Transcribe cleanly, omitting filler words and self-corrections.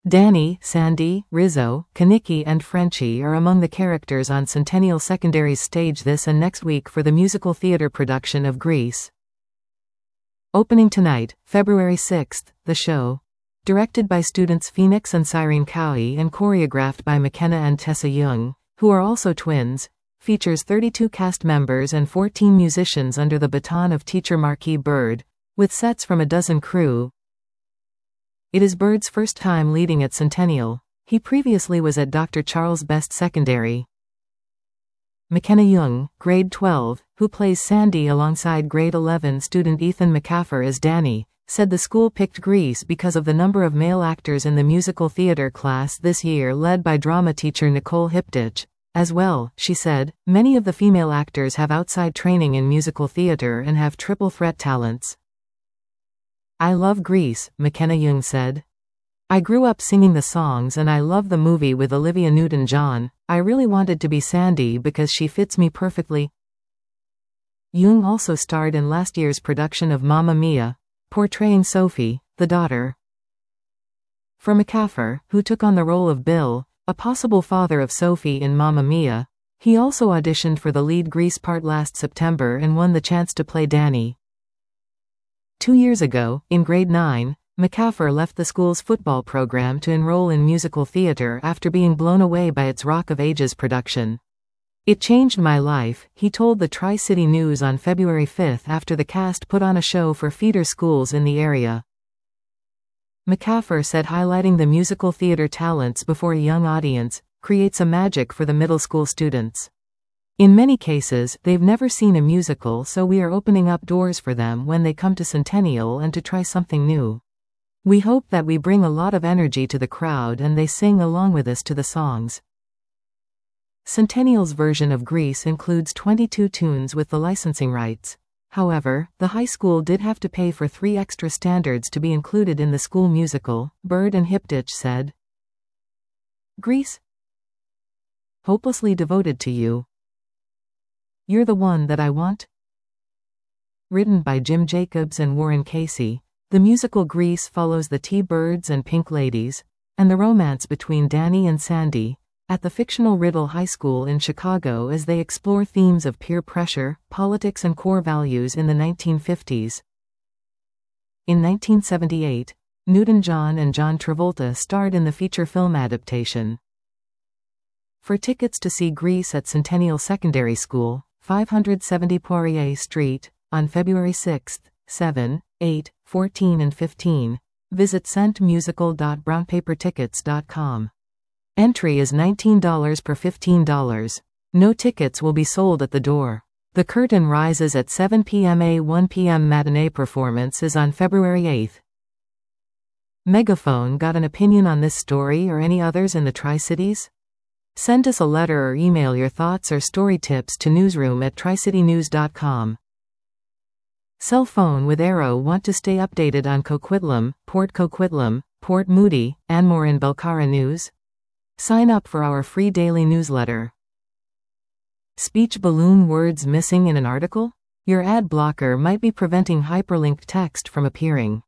Danny, Sandy, Rizzo, Kaniki and Frenchie are among the characters on Centennial Secondary's stage this and next week for the musical theater production of Grease. Opening tonight, February 6th, the show, directed by students Phoenix and Cyrene Cowie and choreographed by McKenna and Tessa Young, who are also twins, features 32 cast members and 14 musicians under the baton of teacher Marquis Bird, with sets from a dozen crew. It is Bird's first time leading at Centennial. He previously was at Dr. Charles Best Secondary. McKenna Young, grade 12, who plays Sandy alongside grade 11 student Ethan McCaffer as Danny, said the school picked Grease because of the number of male actors in the musical theater class this year, led by drama teacher Nicole Hiptich. As well, she said, many of the female actors have outside training in musical theater and have triple threat talents. I love Grease, McKenna Young said. I grew up singing the songs and I love the movie with Olivia Newton-John. I really wanted to be Sandy because she fits me perfectly. Young also starred in last year's production of Mamma Mia, portraying Sophie, the daughter. For McCaffer, who took on the role of Bill, a possible father of Sophie in Mamma Mia, he also auditioned for the lead Grease part last September and won the chance to play Danny. 2 years ago, in grade 9, McCaffer left the school's football program to enroll in musical theater after being blown away by its Rock of Ages production. It changed my life, he told the Tri-City News on February 5 after the cast put on a show for feeder schools in the area. McCaffer said highlighting the musical theater talents before a young audience creates a magic for the middle school students. In many cases, they've never seen a musical, so we are opening up doors for them when they come to Centennial and to try something new. We hope that we bring a lot of energy to the crowd and they sing along with us to the songs. Centennial's version of Grease includes 22 tunes with the licensing rights. However, the high school did have to pay for 3 extra standards to be included in the school musical, Bird and Hiptich said. Grease? Hopelessly devoted to you. You're the one that I want? Written by Jim Jacobs and Warren Casey, the musical Grease follows the T-Birds and Pink Ladies, and the romance between Danny and Sandy, at the fictional Riddle High School in Chicago as they explore themes of peer pressure, politics and core values in the 1950s. In 1978, Newton-John and John Travolta starred in the feature film adaptation. For tickets to see Grease at Centennial Secondary School, 570 Poirier Street, on February 6, 7, 8, 14 and 15, visit centmusical.brownpapertickets.com. Entry is $19 per $15. No tickets will be sold at the door. The curtain rises at 7 p.m. A 1 p.m. matinee performance is on February 8. Megaphone got an opinion on this story or any others in the Tri-Cities? Send us a letter or email your thoughts or story tips to newsroom@tricitynews.com. Cell phone with Arrow want to stay updated on Coquitlam, Port Coquitlam, Port Moody, Anmore and Belcarra news? Sign up for our free daily newsletter. Speech balloon words missing in an article? Your ad blocker might be preventing hyperlinked text from appearing.